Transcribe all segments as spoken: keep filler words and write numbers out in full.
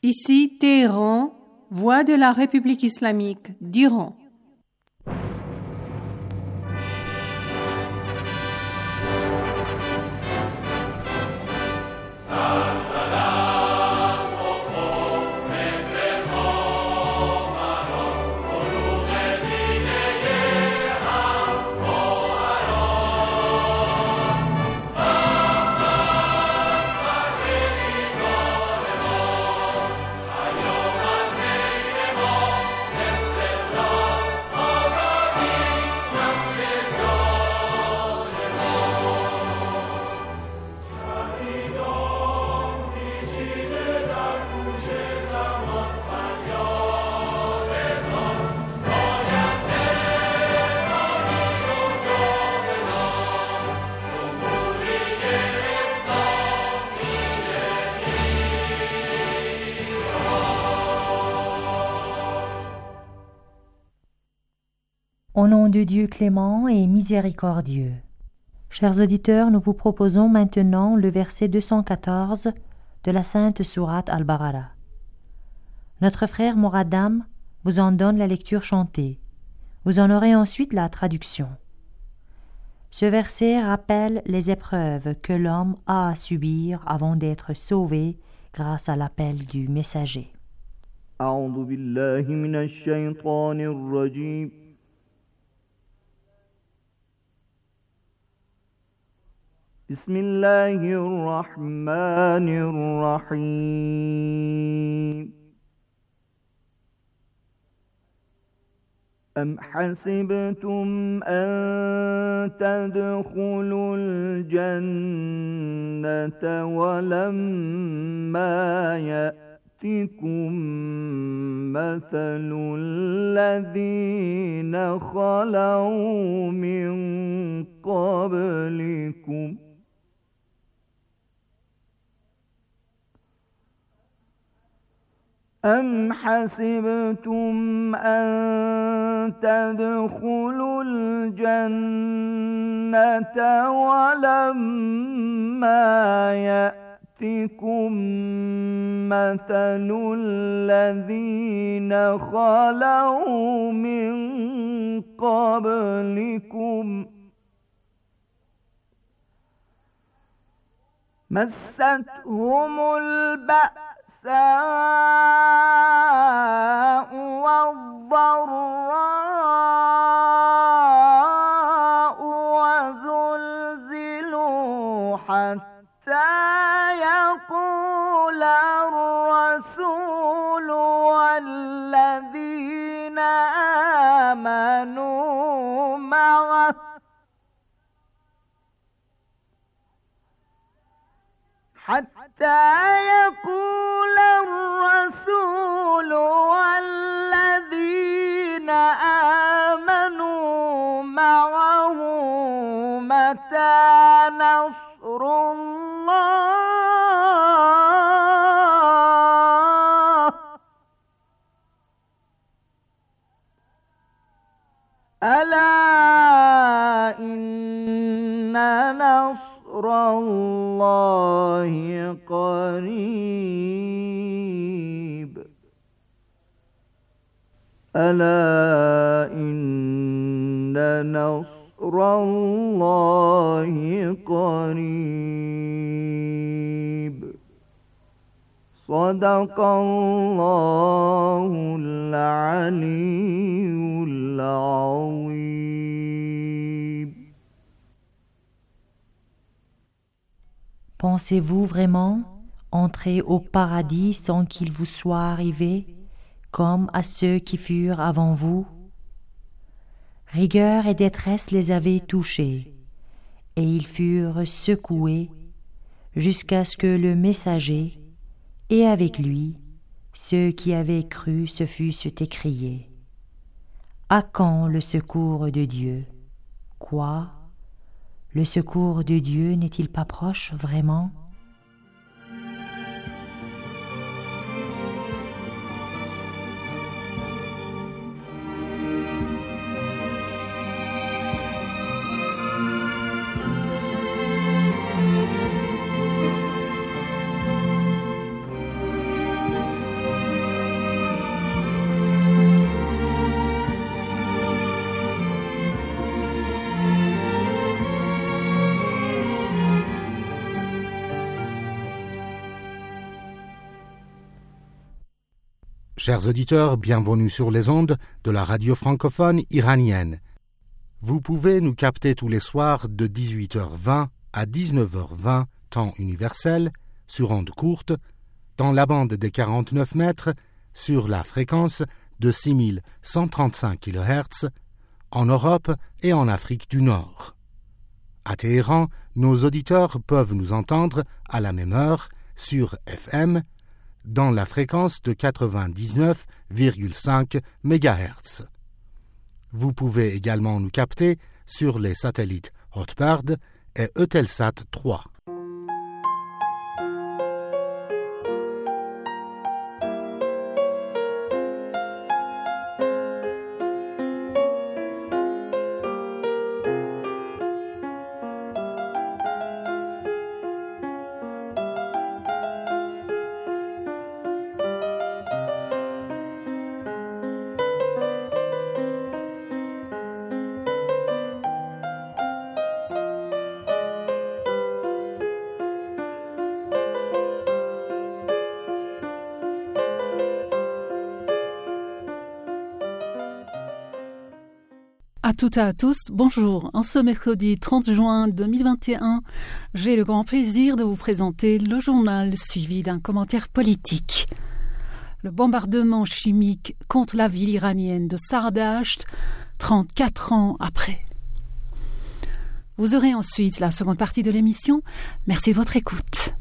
Ici Téhéran, voix de la République islamique d'Iran. Au nom de Dieu clément et miséricordieux. Chers auditeurs, nous vous proposons maintenant le verset deux cent quatorze de la sainte sourate Al-Baqara. Notre frère Moradam vous en donne la lecture chantée. Vous en aurez ensuite la traduction. Ce verset rappelle les épreuves que l'homme a à subir avant d'être sauvé grâce à l'appel du messager. أعوذ بالله من الشيطان الرجيم بسم الله الرحمن الرحيم أم حسبتم أن تدخلوا الجنة ولما يأتكم مثل الذين خلوا من قبلكم أم حسبتم أن تدخلوا الجنة ولما يأتكم مثل الذين خلوا من قبلكم مستهم البأس والضراء وزلزلوا حتى يقول الرسول والذين آمنوا معه حتى يقول الرسول والذين آمنوا معه متى نصر الله ألا إن نصر الله قريب ألا إن نصر الله قريب صدق الله العلي العظيم. Pensez-vous vraiment entrer au paradis sans qu'il vous soit arrivé, comme à ceux qui furent avant vous? Rigueur et détresse les avaient touchés, et ils furent secoués jusqu'à ce que le messager, et avec lui, ceux qui avaient cru se fussent écriés. À quand le secours de Dieu? Quoi? Le secours de Dieu n'est-il pas proche vraiment? Chers auditeurs, bienvenue sur les ondes de la radio francophone iranienne. Vous pouvez nous capter tous les soirs de dix-huit heures vingt à dix-neuf heures vingt, temps universel, sur ondes courtes, dans la bande des quarante-neuf mètres, sur la fréquence de six mille cent trente-cinq kilohertz, en Europe et en Afrique du Nord. À Téhéran, nos auditeurs peuvent nous entendre à la même heure sur F M, dans la fréquence de quatre-vingt-dix-neuf virgule cinq mégahertz. Vous pouvez également nous capter sur les satellites Hotbird et Eutelsat trois. À toutes et à tous, bonjour. En ce mercredi trente juin deux mille vingt et un, j'ai le grand plaisir de vous présenter le journal suivi d'un commentaire politique. Le bombardement chimique contre la ville iranienne de Sardasht, trente-quatre ans après. Vous aurez ensuite la seconde partie de l'émission. Merci de votre écoute.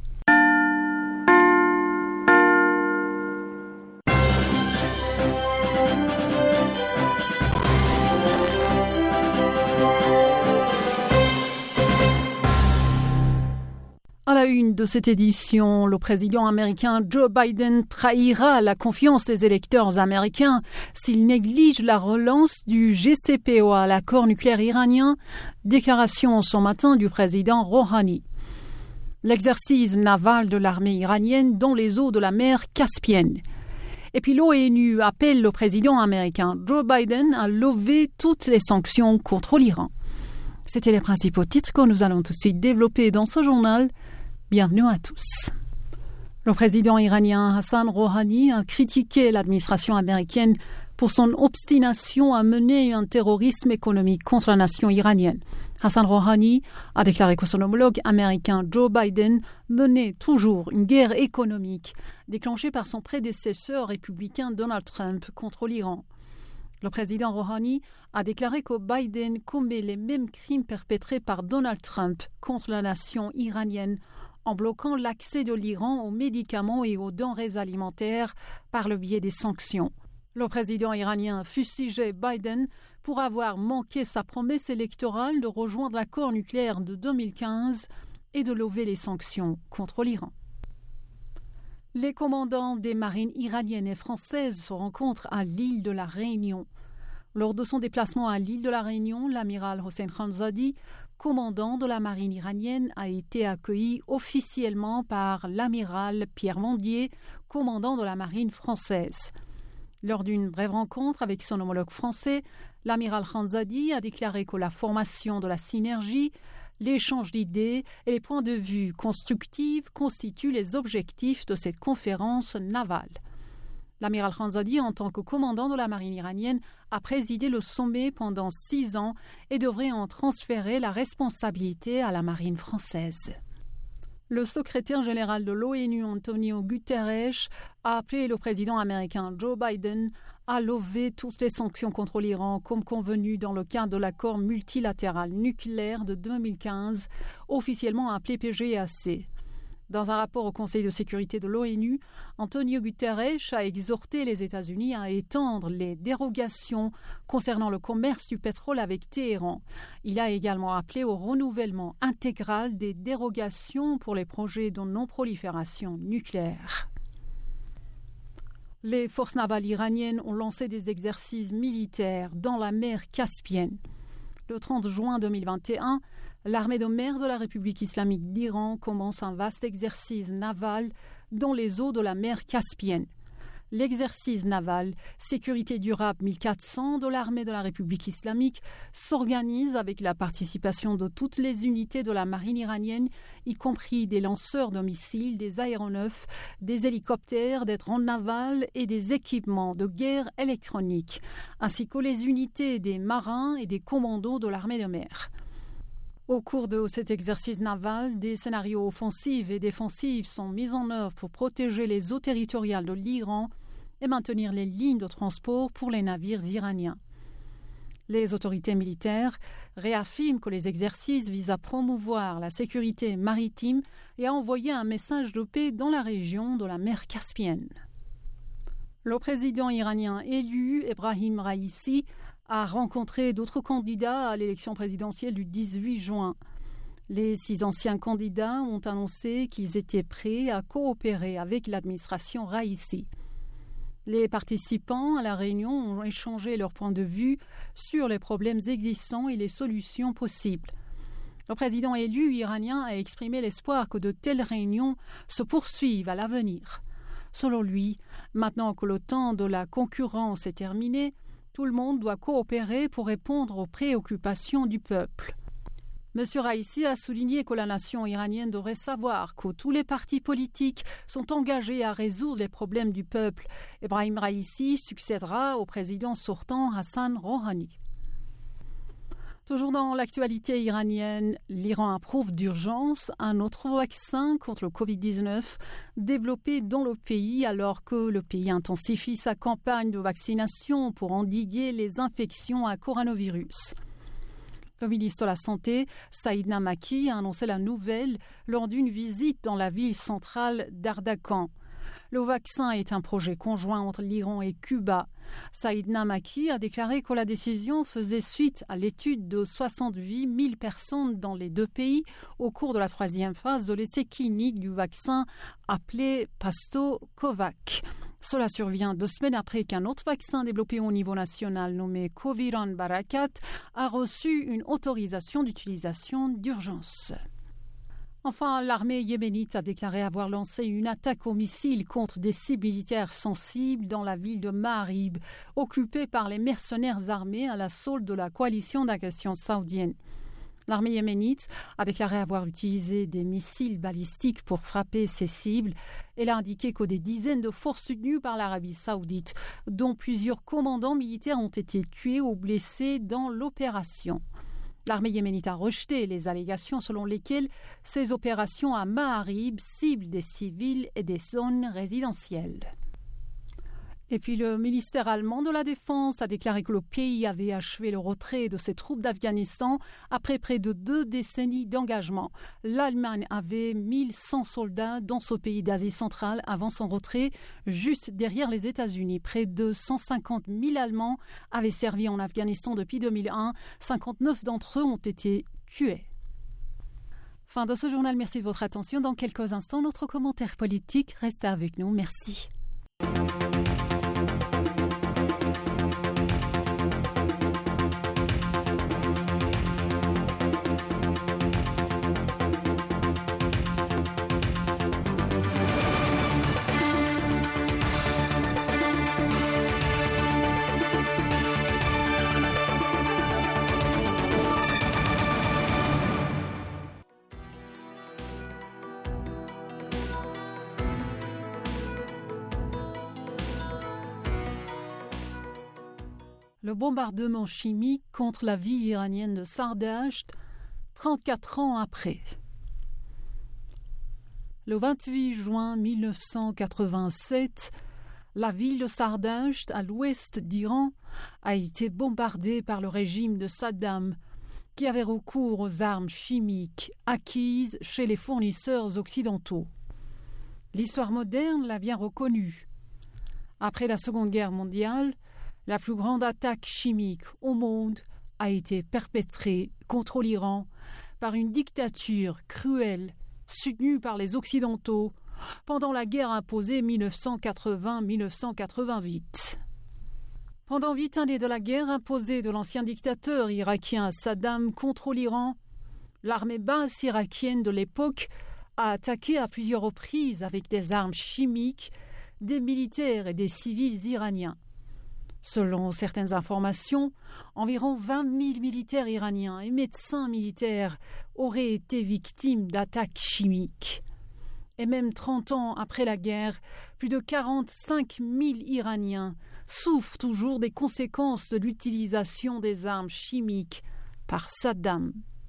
À la une de cette édition, le président américain Joe Biden trahira la confiance des électeurs américains s'il néglige la relance du J C P O A, l'accord nucléaire iranien, déclaration ce matin du président Rouhani. L'exercice naval de l'armée iranienne dans les eaux de la mer Caspienne. Et puis l'ONU appelle le président américain Joe Biden à lever toutes les sanctions contre l'Iran. C'était les principaux titres que nous allons tout de suite développer dans ce journal. Bienvenue à tous. Le président iranien Hassan Rouhani a critiqué l'administration américaine pour son obstination à mener un terrorisme économique contre la nation iranienne. Hassan Rouhani a déclaré que son homologue américain Joe Biden menait toujours une guerre économique déclenchée par son prédécesseur républicain Donald Trump contre l'Iran. Le président Rouhani a déclaré que Biden commet les mêmes crimes perpétrés par Donald Trump contre la nation iranienne en bloquant l'accès de l'Iran aux médicaments et aux denrées alimentaires par le biais des sanctions. Le président iranien fustigeait Biden pour avoir manqué sa promesse électorale de rejoindre l'accord nucléaire de deux mille quinze et de lever les sanctions contre l'Iran. Les commandants des marines iraniennes et françaises se rencontrent à l'île de la Réunion. Lors de son déplacement à l'île de la Réunion, l'amiral Hossein Khanzadi, commandant de la marine iranienne, a été accueilli officiellement par l'amiral Pierre Mondier, commandant de la marine française. Lors d'une brève rencontre avec son homologue français, l'amiral Khanzadi a déclaré que la formation de la synergie, l'échange d'idées et les points de vue constructifs constituent les objectifs de cette conférence navale. L'amiral Khanzadi, en tant que commandant de la marine iranienne, a présidé le sommet pendant six ans et devrait en transférer la responsabilité à la marine française. Le secrétaire général de l'ONU, Antonio Guterres, a appelé le président américain Joe Biden à lever toutes les sanctions contre l'Iran comme convenu dans le cadre de l'accord multilatéral nucléaire de deux mille quinze, officiellement appelé P G A C. Dans un rapport au Conseil de sécurité de l'ONU, Antonio Guterres a exhorté les États-Unis à étendre les dérogations concernant le commerce du pétrole avec Téhéran. Il a également appelé au renouvellement intégral des dérogations pour les projets de non-prolifération nucléaire. Les forces navales iraniennes ont lancé des exercices militaires dans la mer Caspienne. Le trente juin deux mille vingt et un, l'armée de mer de la République islamique d'Iran commence un vaste exercice naval dans les eaux de la mer Caspienne. L'exercice naval Sécurité durable mille quatre cents de l'armée de la République islamique s'organise avec la participation de toutes les unités de la marine iranienne, y compris des lanceurs de missiles, des aéronefs, des hélicoptères, des drones navals et des équipements de guerre électroniques, ainsi que les unités des marins et des commandos de l'armée de mer. Au cours de cet exercice naval, des scénarios offensifs et défensifs sont mis en œuvre pour protéger les eaux territoriales de l'Iran et maintenir les lignes de transport pour les navires iraniens. Les autorités militaires réaffirment que les exercices visent à promouvoir la sécurité maritime et à envoyer un message de paix dans la région de la mer Caspienne. Le président iranien élu, Ebrahim Raïssi, a rencontré d'autres candidats à l'élection présidentielle du dix-huit juin. Les six anciens candidats ont annoncé qu'ils étaient prêts à coopérer avec l'administration Raïssi. Les participants à la réunion ont échangé leurs points de vue sur les problèmes existants et les solutions possibles. Le président élu iranien a exprimé l'espoir que de telles réunions se poursuivent à l'avenir. Selon lui, maintenant que le temps de la concurrence est terminé, tout le monde doit coopérer pour répondre aux préoccupations du peuple. M. Raïssi a souligné que la nation iranienne devrait savoir que tous les partis politiques sont engagés à résoudre les problèmes du peuple. Ebrahim Raïssi succédera au président sortant Hassan Rouhani. Toujours dans l'actualité iranienne, l'Iran approuve d'urgence un autre vaccin contre le covid dix-neuf développé dans le pays alors que le pays intensifie sa campagne de vaccination pour endiguer les infections à coronavirus. Le ministre de la Santé, Saïd Namaki, a annoncé la nouvelle lors d'une visite dans la ville centrale d'Ardakan. Le vaccin est un projet conjoint entre l'Iran et Cuba. Saïd Namaki a déclaré que la décision faisait suite à l'étude de soixante-huit mille personnes dans les deux pays au cours de la troisième phase de l'essai clinique du vaccin appelé Pasto-Covac. Cela survient deux semaines après qu'un autre vaccin développé au niveau national nommé Coviran Barakat a reçu une autorisation d'utilisation d'urgence. Enfin, l'armée yéménite a déclaré avoir lancé une attaque au missile contre des cibles militaires sensibles dans la ville de Ma'arib, occupée par les mercenaires armés à la solde de la coalition d'agression saoudienne. L'armée yéménite a déclaré avoir utilisé des missiles balistiques pour frapper ces cibles. Elle a indiqué que des dizaines de forces soutenues par l'Arabie saoudite, dont plusieurs commandants militaires, ont été tués ou blessés dans l'opération. L'armée yéménite a rejeté les allégations selon lesquelles ces opérations à Ma'arib ciblent des civils et des zones résidentielles. Et puis le ministère allemand de la Défense a déclaré que le pays avait achevé le retrait de ses troupes d'Afghanistan après près de deux décennies d'engagement. L'Allemagne avait mille cent soldats dans ce pays d'Asie centrale avant son retrait, juste derrière les États-Unis. Près de cent cinquante mille Allemands avaient servi en Afghanistan depuis deux mille un. cinquante-neuf d'entre eux ont été tués. Fin de ce journal, merci de votre attention. Dans quelques instants, notre commentaire politique. Restez avec nous, merci. Le bombardement chimique contre la ville iranienne de Sardasht, trente-quatre ans après. Le vingt-huit juin mille neuf cent quatre-vingt-sept, la ville de Sardasht, à l'ouest d'Iran, a été bombardée par le régime de Saddam, qui avait recours aux armes chimiques acquises chez les fournisseurs occidentaux. L'histoire moderne l'a bien reconnu. Après la Seconde Guerre mondiale, la plus grande attaque chimique au monde a été perpétrée contre l'Iran par une dictature cruelle soutenue par les Occidentaux pendant la guerre imposée mille neuf cent quatre-vingts à mille neuf cent quatre-vingt-huit. Pendant huit années de la guerre imposée de l'ancien dictateur irakien Saddam contre l'Iran, l'armée basse irakienne de l'époque a attaqué à plusieurs reprises avec des armes chimiques des militaires et des civils iraniens. Selon certaines informations, environ vingt mille militaires iraniens et médecins militaires auraient été victimes d'attaques chimiques. Et même trente ans après la guerre, plus de quarante-cinq mille Iraniens souffrent toujours des conséquences de l'utilisation des armes chimiques par Saddam.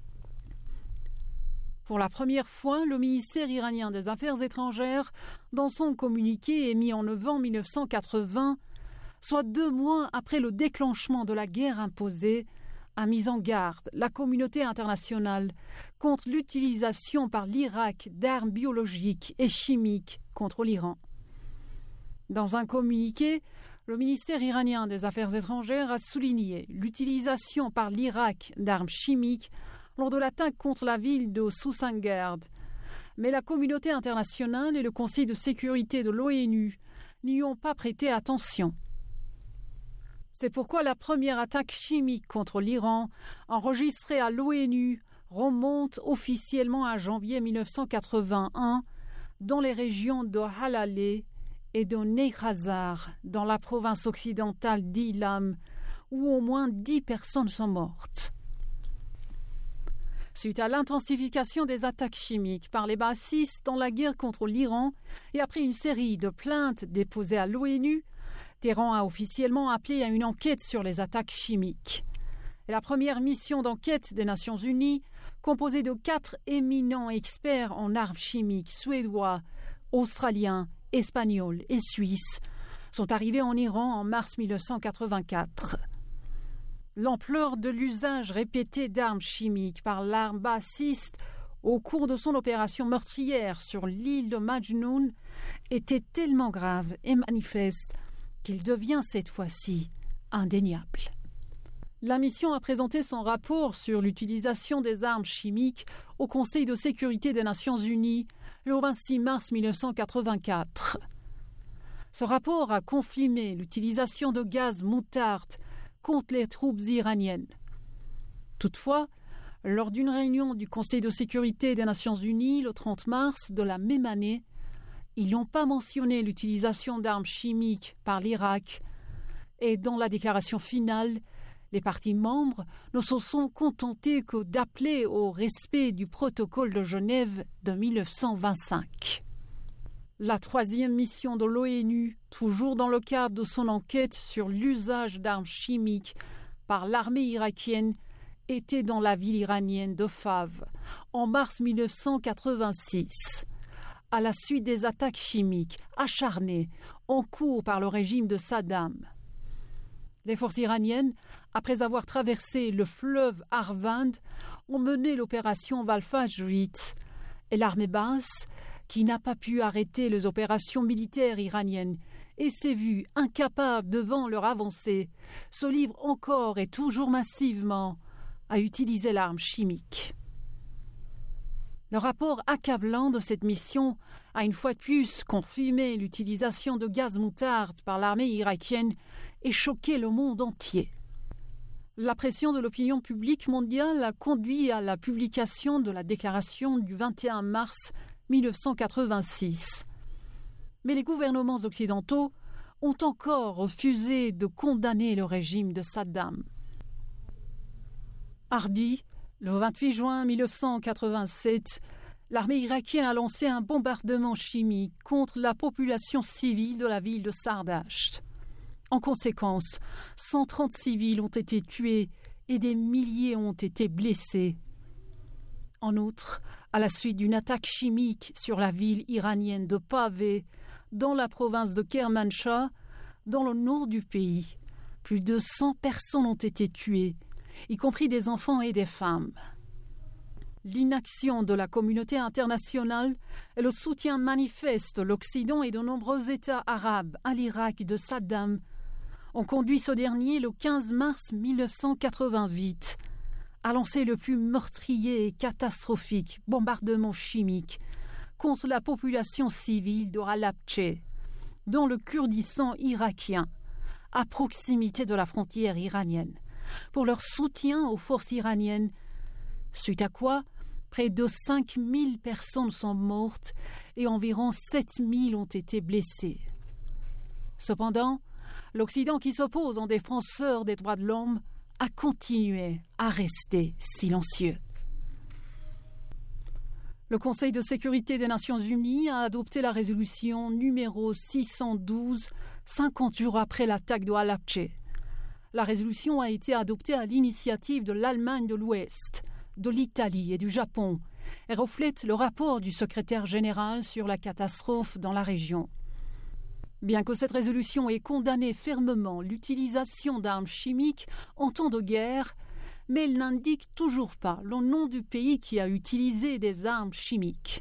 Pour la première fois, le ministère iranien des Affaires étrangères, dans son communiqué émis en novembre mille neuf cent quatre-vingts, soit deux mois après le déclenchement de la guerre imposée, a mis en garde la communauté internationale contre l'utilisation par l'Irak d'armes biologiques et chimiques contre l'Iran. Dans un communiqué, le ministère iranien des Affaires étrangères a souligné l'utilisation par l'Irak d'armes chimiques lors de l'attaque contre la ville de Susangard. Mais la communauté internationale et le Conseil de sécurité de l'ONU n'y ont pas prêté attention. C'est pourquoi la première attaque chimique contre l'Iran, enregistrée à l'ONU, remonte officiellement à janvier mille neuf cent quatre-vingt-un dans les régions de Halaleh et de Neyrazar, dans la province occidentale d'Ilam, où au moins dix personnes sont mortes. Suite à l'intensification des attaques chimiques par les bassistes dans la guerre contre l'Iran et après une série de plaintes déposées à l'ONU, Téhéran a officiellement appelé à une enquête sur les attaques chimiques. Et la première mission d'enquête des Nations Unies, composée de quatre éminents experts en armes chimiques suédois, australiens, espagnols et suisses, sont arrivés en Iran en mars mille neuf cent quatre-vingt-quatre. L'ampleur de l'usage répété d'armes chimiques par l'arme bassiste au cours de son opération meurtrière sur l'île de Majnoun était tellement grave et manifeste qu'il devient cette fois-ci indéniable. La mission a présenté son rapport sur l'utilisation des armes chimiques au Conseil de sécurité des Nations Unies le vingt-six mars mille neuf cent quatre-vingt-quatre. Ce rapport a confirmé l'utilisation de gaz moutarde contre les troupes iraniennes. Toutefois, lors d'une réunion du Conseil de sécurité des Nations Unies le trente mars de la même année, ils n'ont pas mentionné l'utilisation d'armes chimiques par l'Irak et dans la déclaration finale, les parties membres ne se sont contentés que d'appeler au respect du protocole de Genève de mille neuf cent vingt-cinq. La troisième mission de l'ONU, toujours dans le cadre de son enquête sur l'usage d'armes chimiques par l'armée irakienne, était dans la ville iranienne de Fav, en mars mille neuf cent quatre-vingt-six, à la suite des attaques chimiques acharnées en cours par le régime de Saddam. Les forces iraniennes, après avoir traversé le fleuve Arvand, ont mené l'opération Valfajr huit, et l'armée basse, qui n'a pas pu arrêter les opérations militaires iraniennes et s'est vue incapable devant leur avancée, se livre encore et toujours massivement à utiliser l'arme chimique. Le rapport accablant de cette mission a une fois de plus confirmé l'utilisation de gaz moutarde par l'armée irakienne et choqué le monde entier. La pression de l'opinion publique mondiale a conduit à la publication de la déclaration du vingt et un mars mille neuf cent quatre-vingt-six. Mais les gouvernements occidentaux ont encore refusé de condamner le régime de Saddam. Hardi, le vingt-huit juin mille neuf cent quatre-vingt-sept, l'armée irakienne a lancé un bombardement chimique contre la population civile de la ville de Sardasht. En conséquence, cent trente civils ont été tués et des milliers ont été blessés. En outre, à la suite d'une attaque chimique sur la ville iranienne de Pave, dans la province de Kermanshah, dans le nord du pays, plus de cent personnes ont été tuées, y compris des enfants et des femmes. L'inaction de la communauté internationale et le soutien manifeste de l'Occident et de nombreux États arabes à l'Irak de Saddam ont conduit ce dernier, le quinze mars mille neuf cent quatre-vingt-huit, à lancer le plus meurtrier et catastrophique bombardement chimique contre la population civile de Halabja, dans le Kurdistan irakien, à proximité de la frontière iranienne, pour leur soutien aux forces iraniennes, suite à quoi près de cinq mille personnes sont mortes et environ sept mille ont été blessées. Cependant, l'Occident qui s'oppose en défenseur des droits de l'homme a continué à rester silencieux. Le Conseil de sécurité des Nations Unies a adopté la résolution numéro six cent douze, cinquante jours après l'attaque de Halabja. La résolution a été adoptée à l'initiative de l'Allemagne de l'Ouest, de l'Italie et du Japon et reflète le rapport du secrétaire général sur la catastrophe dans la région. Bien que cette résolution ait condamné fermement l'utilisation d'armes chimiques en temps de guerre, mais elle n'indique toujours pas le nom du pays qui a utilisé des armes chimiques.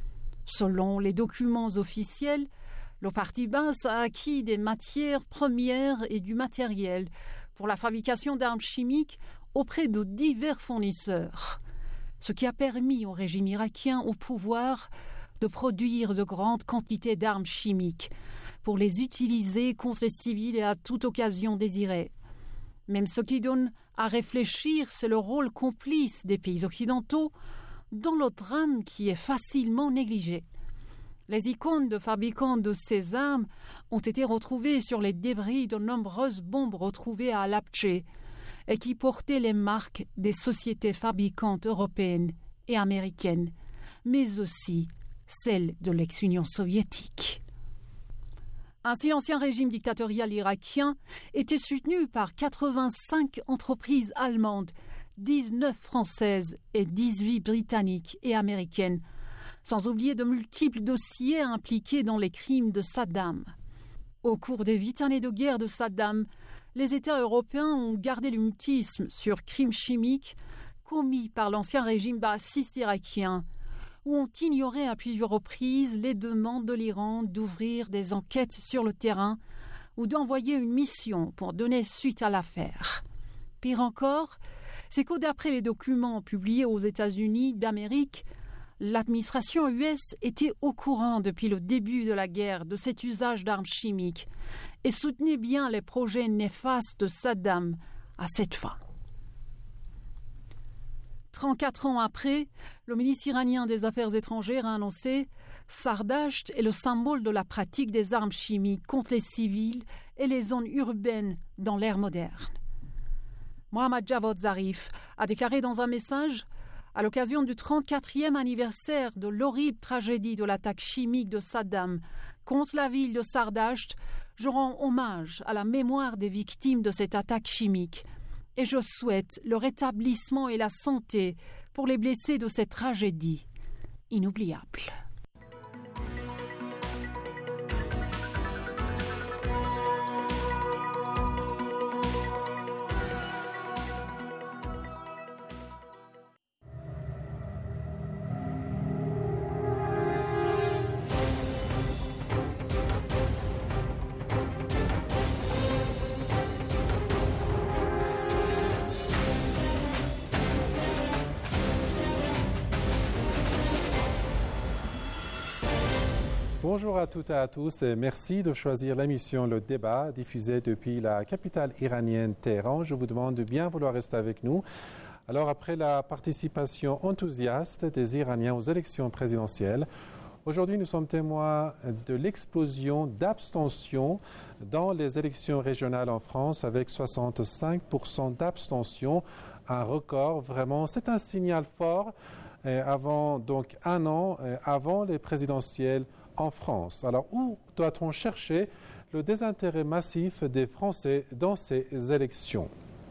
Selon les documents officiels, le parti basse a acquis des matières premières et du matériel pour la fabrication d'armes chimiques auprès de divers fournisseurs, ce qui a permis au régime irakien au pouvoir de produire de grandes quantités d'armes chimiques pour les utiliser contre les civils et à toute occasion désirée. Même ce qui donne à réfléchir, c'est le rôle complice des pays occidentaux dans le drame qui est facilement négligé. Les icônes de fabricants de ces armes ont été retrouvées sur les débris de nombreuses bombes retrouvées à Halabja et qui portaient les marques des sociétés fabricantes européennes et américaines, mais aussi celles de l'ex-Union soviétique. Ainsi, l'ancien régime dictatorial irakien était soutenu par quatre-vingt-cinq entreprises allemandes, dix-neuf françaises et dix-huit britanniques et américaines, sans oublier de multiples dossiers impliqués dans les crimes de Saddam. Au cours des huit années de guerre de Saddam, les États européens ont gardé le mutisme sur crimes chimiques commis par l'ancien régime baathiste irakien, où ont ignoré à plusieurs reprises les demandes de l'Iran d'ouvrir des enquêtes sur le terrain ou d'envoyer une mission pour donner suite à l'affaire. Pire encore, c'est que d'après les documents publiés aux États-Unis d'Amérique, l'administration U S était au courant depuis le début de la guerre de cet usage d'armes chimiques et soutenait bien les projets néfastes de Saddam à cette fin. trente-quatre ans après, le ministre iranien des Affaires étrangères a annoncé « Sardasht est le symbole de la pratique des armes chimiques contre les civils et les zones urbaines dans l'ère moderne ». Mohammad Javad Zarif a déclaré dans un message « À l'occasion du trente-quatrième anniversaire de l'horrible tragédie de l'attaque chimique de Saddam contre la ville de Sardasht, je rends hommage à la mémoire des victimes de cette attaque chimique. Et je souhaite le rétablissement et la santé pour les blessés de cette tragédie inoubliable. Bonjour à toutes et à tous et merci de choisir l'émission Le Débat diffusée depuis la capitale iranienne Téhéran. Je vous demande de bien vouloir rester avec nous. Alors après la participation enthousiaste des Iraniens aux élections présidentielles, aujourd'hui nous sommes témoins de l'explosion d'abstention dans les élections régionales en France avec soixante-cinq pour cent d'abstention, un record vraiment, c'est un signal fort avant donc un an avant les présidentielles en France. Alors, où doit-on chercher le désintérêt massif des Français dans ces élections?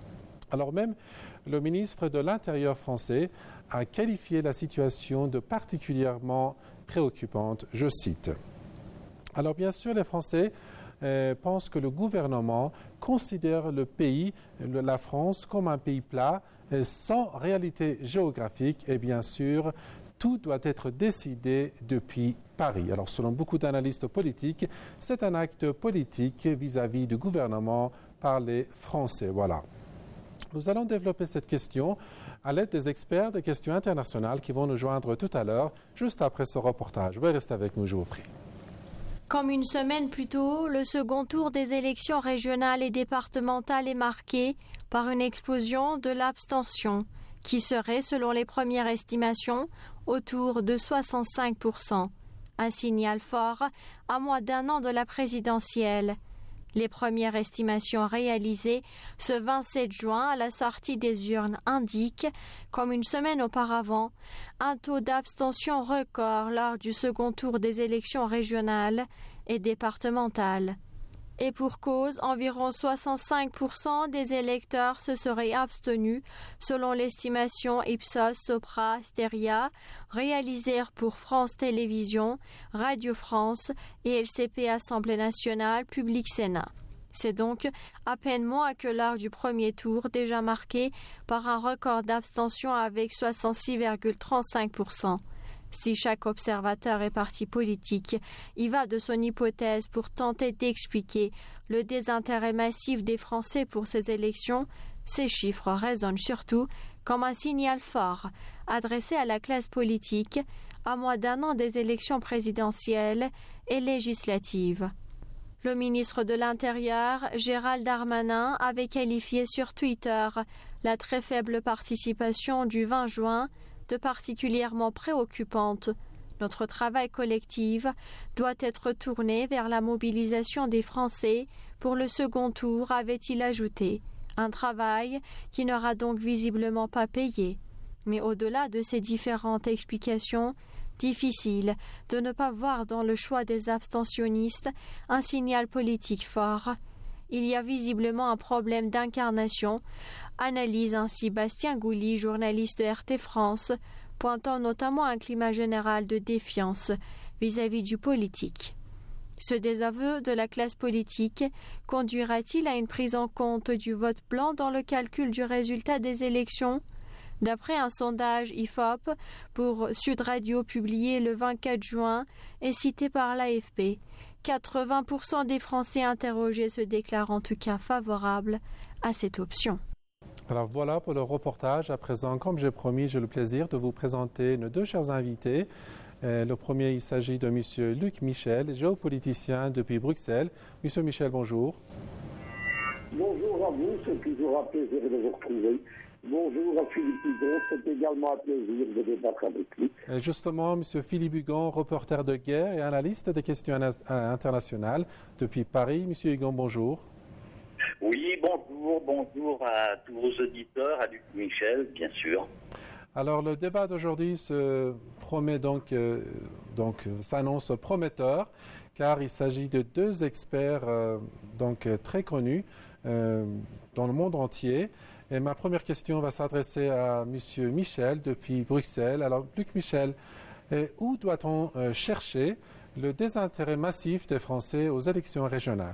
Alors même, le ministre de l'Intérieur français a qualifié la situation de particulièrement préoccupante. Je cite. Alors bien sûr, les Français euh, pensent que le gouvernement considère le pays, le, la France, comme un pays plat, euh, sans réalité géographique et bien sûr, tout doit être décidé depuis Paris. Alors, selon beaucoup d'analystes politiques, c'est un acte politique vis-à-vis du gouvernement par les Français. Voilà. Nous allons développer cette question à l'aide des experts des questions internationales qui vont nous joindre tout à l'heure, juste après ce reportage. Veuillez rester avec nous, je vous prie. Comme une semaine plus tôt, le second tour des élections régionales et départementales est marqué par une explosion de l'abstention, qui serait, selon les premières estimations, autour de soixante-cinq pour cent. Un signal fort à moins d'un an de la présidentielle. Les premières estimations réalisées ce vingt-sept juin à la sortie des urnes indiquent, comme une semaine auparavant, un taux d'abstention record lors du second tour des élections régionales et départementales. Et pour cause, environ soixante-cinq pour cent des électeurs se seraient abstenus, selon l'estimation Ipsos Sopra Steria, réalisée pour France Télévisions, Radio France et L C P Assemblée nationale, Public Sénat. C'est donc à peine moins que lors du premier tour, déjà marqué par un record d'abstention avec soixante-six virgule trente-cinq pour cent. Si chaque observateur et parti politique y va de son hypothèse pour tenter d'expliquer le désintérêt massif des Français pour ces élections, ces chiffres résonnent surtout comme un signal fort adressé à la classe politique à moins d'un an des élections présidentielles et législatives. Le ministre de l'Intérieur, Gérald Darmanin, avait qualifié sur Twitter la très faible participation du vingt juin de particulièrement préoccupante. Notre travail collectif doit être tourné vers la mobilisation des Français pour le second tour, avait-il ajouté. Un travail qui n'aura donc visiblement pas payé. Mais au-delà de ces différentes explications, difficile de ne pas voir dans le choix des abstentionnistes un signal politique fort. Il y a visiblement un problème d'incarnation, analyse ainsi Bastien Gouly, journaliste de R T France, pointant notamment un climat général de défiance vis-à-vis du politique. Ce désaveu de la classe politique conduira-t-il à une prise en compte du vote blanc dans le calcul du résultat des élections ? D'après un sondage I F O P pour Sud Radio publié le vingt-quatre juin et cité par l'A F P, quatre-vingts pour cent des Français interrogés se déclarent en tout cas favorables à cette option. Alors voilà pour le reportage. À présent, comme j'ai promis, j'ai le plaisir de vous présenter nos deux chers invités. Euh, le premier, il s'agit de M. Luc Michel, géopoliticien depuis Bruxelles. M. Michel, bonjour. Bonjour à vous, c'est toujours un plaisir de vous retrouver. Bonjour à Philippe Hugon, c'est également un plaisir de débattre avec lui. Et justement, M. Philippe Hugon, reporter de guerre et analyste des questions internationales depuis Paris. M. Hugon, bonjour. Oui, bonjour, bonjour à tous vos auditeurs, à Luc Michel, bien sûr. Alors, le débat d'aujourd'hui se promet donc, euh, donc s'annonce prometteur, car il s'agit de deux experts euh, donc très connus euh, dans le monde entier. Et ma première question va s'adresser à M. Michel depuis Bruxelles. Alors, Luc Michel, où doit-on euh, chercher le désintérêt massif des Français aux élections régionales?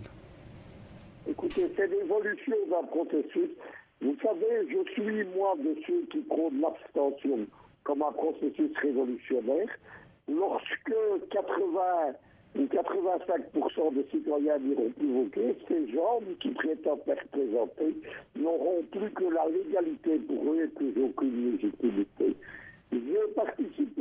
Écoutez, c'est l'évolution d'un processus. Vous savez, je suis, moi, de ceux qui prônent l'abstention comme un processus révolutionnaire. Lorsque quatre-vingts ou quatre-vingt-cinq pour cent des citoyens n'iront plus voter, ces gens qui prétendent les représenter n'auront plus que la légalité pour eux et plus aucune légitimité. J'ai participé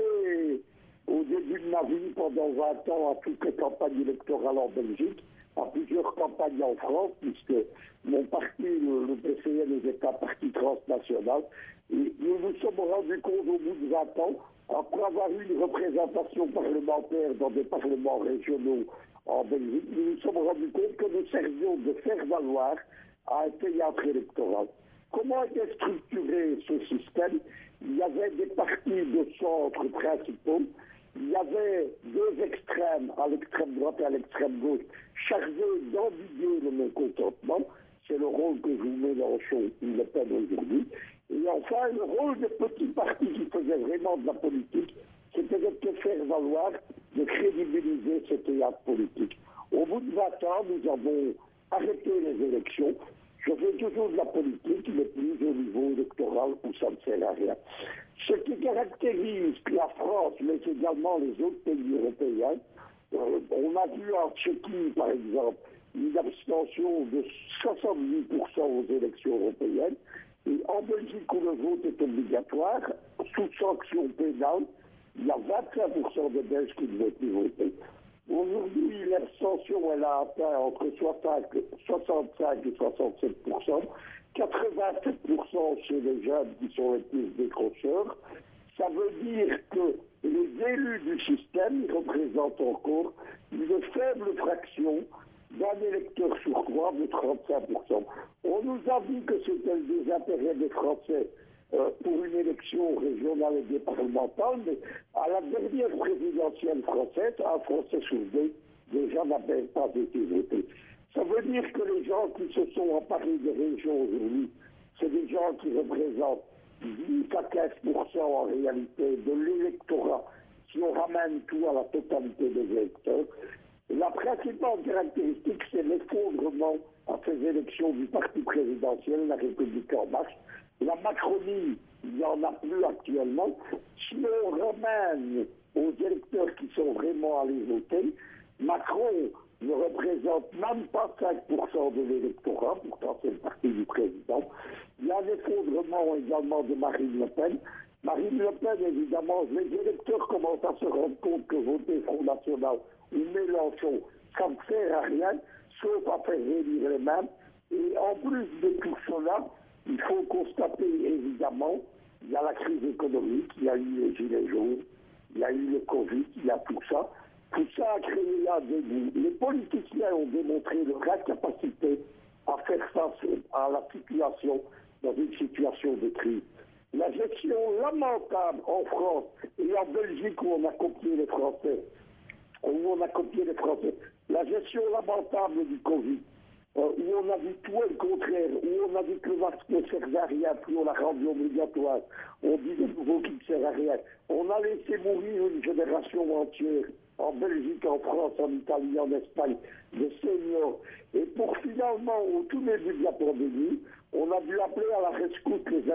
au début de ma vie pendant vingt ans à toutes les campagnes électorales en Belgique, à plusieurs campagnes en France, puisque mon parti, le, le P C N, était un parti transnational. Et nous nous sommes rendus compte au bout de vingt ans, après avoir eu une représentation parlementaire dans des parlements régionaux en Belgique, nous nous sommes rendus compte que nous servions de faire valoir à un théâtre électoral. Comment était structuré ce système? Il y avait des partis de centre principaux, il y avait deux extrêmes, à l'extrême droite et à l'extrême gauche, chargés d'endiguer le mécontentement. C'est le rôle que joue Mélenchon ou Le Pen aujourd'hui. Et enfin, le rôle des petits partis qui faisaient vraiment de la politique, c'était de faire valoir, de crédibiliser ce théâtre politique. Au bout de vingt ans, nous avons arrêté les élections. Je fais toujours de la politique, mais plus au niveau électoral où ça ne sert à rien. Ce qui caractérise la France, mais également les autres pays européens, euh, on a vu en Tchéquie, par exemple, une abstention de soixante-dix pour cent aux élections européennes. Et en Belgique, où le vote est obligatoire, sous sanction pénale, il y a vingt-cinq pour cent de Belges qui ne veulent plus voter. Aujourd'hui, l'abstention, elle a atteint entre soixante-cinq et soixante-sept pour cent, quatre-vingt-sept pour cent chez les jeunes qui sont les plus décrocheurs. Ça veut dire que les élus du système représentent encore une faible fraction d'un électeur sur trois de trente-cinq pour cent. On nous a dit que c'était le désintérêt des Français euh, pour une élection régionale et départementale, mais à la dernière présidentielle française, un Français sur deux déjà n'avait pas été voté. Ça veut dire que les gens qui se sont emparés des régions aujourd'hui, c'est des gens qui représentent dix à quinze pour cent en réalité de l'électorat, si on ramène tout à la totalité des électeurs. La principale caractéristique, c'est l'effondrement à ces élections du parti présidentiel, la République en marche. La Macronie, il n'y en a plus actuellement. Si on ramène aux électeurs qui sont vraiment allés voter, Macron ne représente même pas cinq pour cent de l'électorat, pourtant c'est le parti du président. Il y a un effondrement également de Marine Le Pen. Marine Le Pen, évidemment, les électeurs commencent à se rendre compte que voter Front National ou Mélenchon, ça ne sert à rien, sauf à faire réélire les mêmes. Et en plus de tout cela, il faut constater, évidemment, il y a la crise économique, il y a eu les gilets jaunes, il y a eu le Covid, il y a tout ça. Tout ça a créé un dégoût. Les politiciens ont démontré leur incapacité à faire face à la situation dans une situation de crise. La gestion lamentable en France et en Belgique où on a copié les Français, où on a copié les Français, la gestion lamentable du Covid, euh, où on a dit tout et le contraire, où on a dit que le vaccin ne servait à rien, puis on l'a rendu obligatoire, on dit de nouveau qu'il ne sert à rien. On a laissé mourir une génération entière, en Belgique, en France, en Italie, en Espagne, de seniors. Et pour finalement, au tout début de la pandémie, on a dû appeler à la rescousse les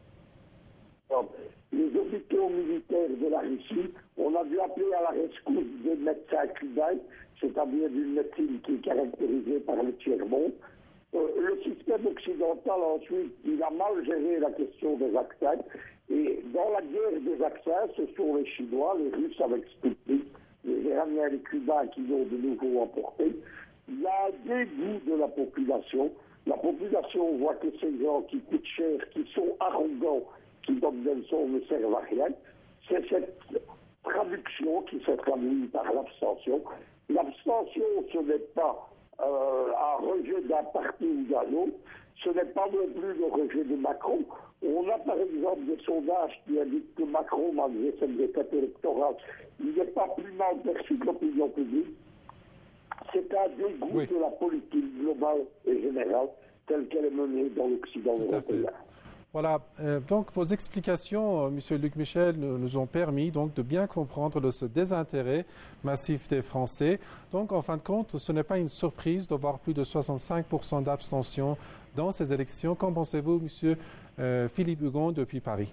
les hôpitaux militaires de la Russie, on a dû appeler à la rescousse des médecins cubains, c'est-à-dire d'une médecine qui est caractérisée par le tiers-monde. Euh, le système occidental, ensuite, il a mal géré la question des vaccins. Et dans la guerre des vaccins, ce sont les Chinois, les Russes avec Sputnik, les Iraniens et les Cubains qui l'ont de nouveau emporté. Il y a un dégoût de la population. La population voit que ces gens qui coûtent cher, qui sont arrogants, qui donnent des leçons, ne servent à rien. C'est cette traduction qui se traduit par l'abstention. L'abstention, ce n'est pas euh, un rejet d'un parti ou d'un autre, ce n'est pas non plus le rejet de Macron. On a par exemple des sondages qui indiquent que Macron, malgré cette défaite électorale, il n'est pas plus mal perçu que l'opinion publique. C'est un dégoût oui. de la politique globale et générale telle qu'elle est menée dans l'Occident européen. Voilà, euh, donc vos explications, euh, Monsieur Luc Michel, nous, nous ont permis donc de bien comprendre le, ce désintérêt massif des Français. Donc, en fin de compte, ce n'est pas une surprise de voir plus de soixante-cinq pour cent d'abstention dans ces élections. Qu'en pensez-vous, Monsieur euh, Philippe Hugon, depuis Paris?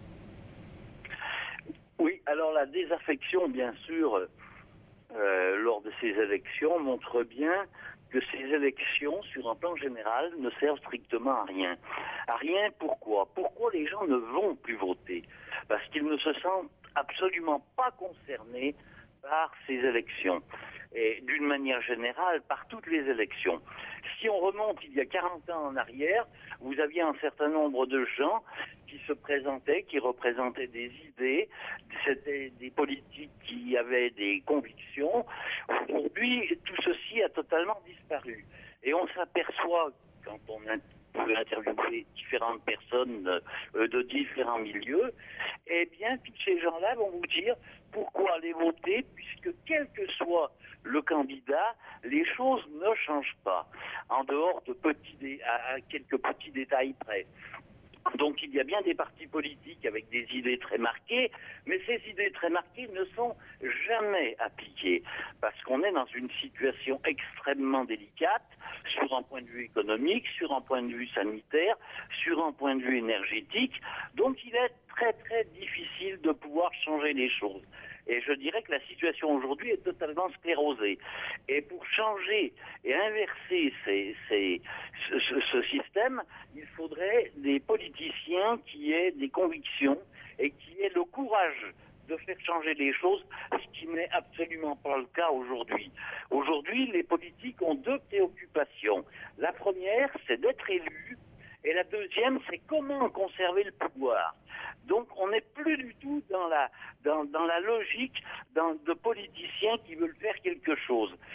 Oui, alors la désaffection, bien sûr, euh, lors de ces élections, montre bien que ces élections, sur un plan général, ne servent strictement à rien. À rien, pourquoi? Pourquoi les gens ne vont plus voter? Parce qu'ils ne se sentent absolument pas concernés par ces élections. Et d'une manière générale, par toutes les élections. Si on remonte il y a quarante ans en arrière, vous aviez un certain nombre de gens qui se présentaient, qui représentaient des idées, c'était des politiques qui avaient des convictions. Aujourd'hui, tout ceci a totalement disparu. Et on s'aperçoit, quand on peut interviewer différentes personnes euh, de différents milieux, eh bien, tous ces gens-là vont vous dire pourquoi aller voter, puisque quel que soit le candidat, les choses ne changent pas, en dehors de petits dé- à, à quelques petits détails près. Donc il y a bien des partis politiques avec des idées très marquées, mais ces idées très marquées ne sont jamais appliquées, parce qu'on est dans une situation extrêmement délicate, sur un point de vue économique, sur un point de vue sanitaire, sur un point de vue énergétique, donc il est très très difficile de pouvoir changer les choses. Et je dirais que la situation aujourd'hui est totalement sclérosée. Et pour changer et inverser ces, ces, ce, ce, ce système, il faudrait des politiciens qui aient des convictions et qui aient le courage de faire changer les choses, ce qui n'est absolument pas le cas aujourd'hui. Aujourd'hui, les politiques ont deux préoccupations. La première, c'est d'être élus. Et la deuxième, c'est comment conserver le pouvoir. Donc, on n'est plus du tout dans la dans, dans la logique dans, de politiciens qui veulent faire quelque chose. Quand un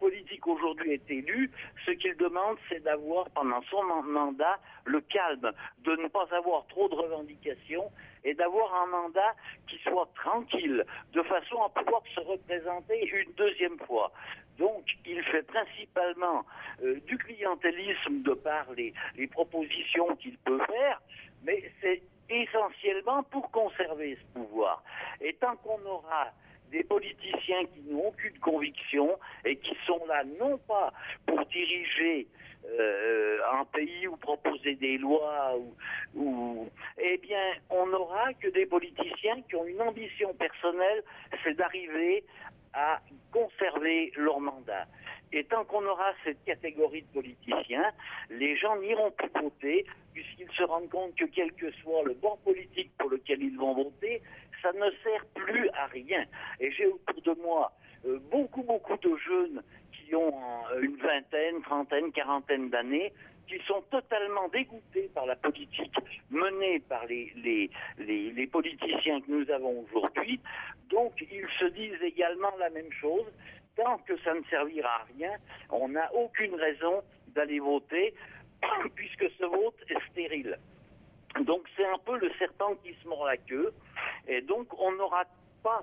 politique aujourd'hui est élu, ce qu'il demande, c'est d'avoir pendant son mandat le calme, de ne pas avoir trop de revendications et d'avoir un mandat qui soit tranquille, de façon à pouvoir se représenter une deuxième fois. Donc, il fait principalement euh, du clientélisme de par les, les propositions qu'il peut faire, mais c'est essentiellement pour conserver ce pouvoir. Et tant qu'on aura des politiciens qui n'ont aucune conviction et qui sont là non pas pour diriger euh, un pays ou proposer des lois, ou, ou, eh bien, on n'aura que des politiciens qui ont une ambition personnelle, c'est d'arriver à conserver leur mandat. Et tant qu'on aura cette catégorie de politiciens, les gens n'iront plus voter, puisqu'ils se rendent compte que quel que soit le bord politique pour lequel ils vont voter, ça ne sert plus à rien. Et j'ai autour de moi euh, beaucoup, beaucoup de jeunes qui ont euh, une vingtaine, trentaine, quarantaine d'années, qui sont totalement dégoûtés par la politique menée par les, les, les, les politiciens que nous avons aujourd'hui. Donc, ils se disent également la même chose. Tant que ça ne servira à rien, on n'a aucune raison d'aller voter, puisque ce vote est stérile. Donc, c'est un peu le serpent qui se mord la queue. Et donc, on n'aura pas